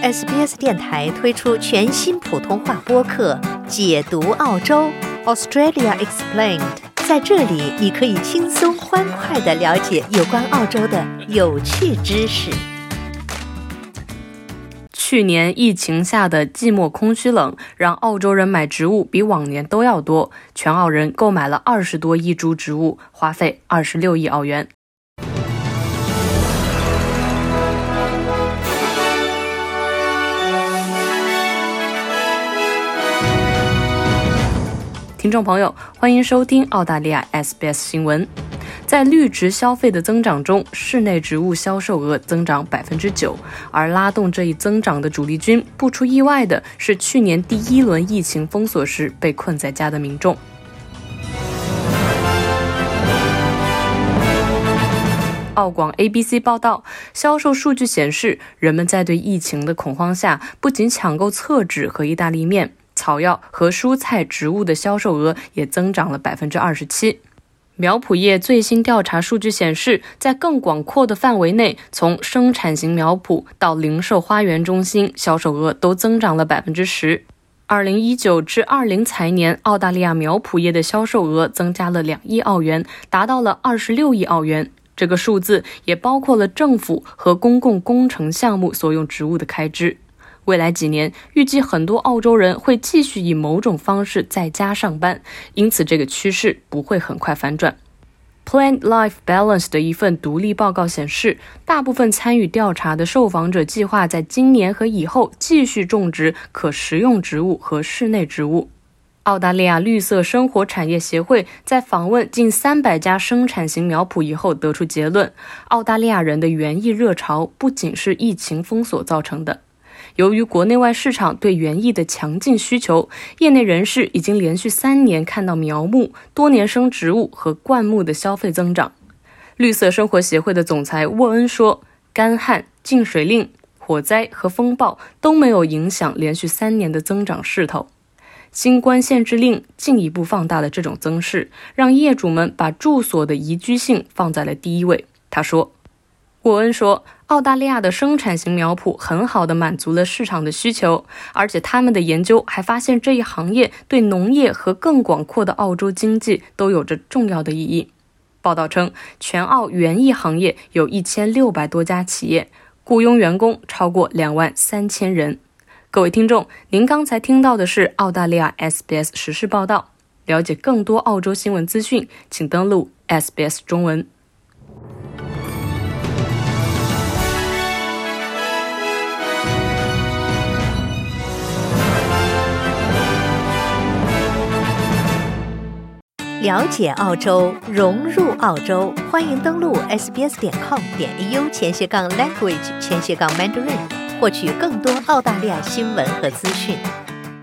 SBS 电台推出全新普通话播客解读澳洲 Australia Explained， 在这里你可以轻松欢快地了解有关澳洲的有趣知识。 去年疫情下的寂寞空虚冷让澳洲人买植物比往年都要多，全澳人购买了20多亿株植物，花费26亿澳元。听众朋友，欢迎收听澳大利亚 SBS 新闻。在绿植消费的增长中，室内植物销售额增长 9%， 而拉动这一增长的主力军，不出意外的是去年第一轮疫情封锁时被困在家的民众。澳广 ABC 报道，销售数据显示，人们在对疫情的恐慌下，不仅抢购厕纸和意大利面，草药和蔬菜植物的销售额也增长了 27%。 苗圃业最新调查数据显示，在更广阔的范围内，从生产型苗圃到零售花园中心，销售额都增长了 10%。 2019至20财年，澳大利亚苗圃业的销售额增加了2亿澳元，达到了26亿澳元。这个数字也包括了政府和公共工程项目所用植物的开支。未来几年，预计很多澳洲人会继续以某种方式在家上班，因此这个趋势不会很快反转。Plant-Life Balance 的一份独立报告显示，大部分参与调查的受访者计划在今年和以后继续种植可食用植物和室内植物。澳大利亚绿色生活产业协会在访问近300家生产型苗圃以后得出结论，澳大利亚人的园艺热潮不仅是疫情封锁造成的。由于国内外市场对园艺的强劲需求，业内人士已经连续3年看到苗木、多年生植物和灌木的消费增长。绿色生活协会的总裁沃恩说，干旱、禁水令、火灾和风暴都没有影响连续3年的增长势头。新冠限制令进一步放大了这种增势，让业主们把住所的宜居性放在了第一位。他说，沃恩说，澳大利亚的生产型苗圃很好地满足了市场的需求，而且他们的研究还发现这一行业对农业和更广阔的澳洲经济都有着重要的意义。报道称，全澳园艺行业有1600多家企业，雇佣员工超过23000人。各位听众，您刚才听到的是澳大利亚 SBS 时事报道。了解更多澳洲新闻资讯，请登录 SBS 中文。 了解澳洲，融入澳洲，欢迎登录 sbs.com.au/language/Mandarin， 获取更多澳大利亚新闻和资讯。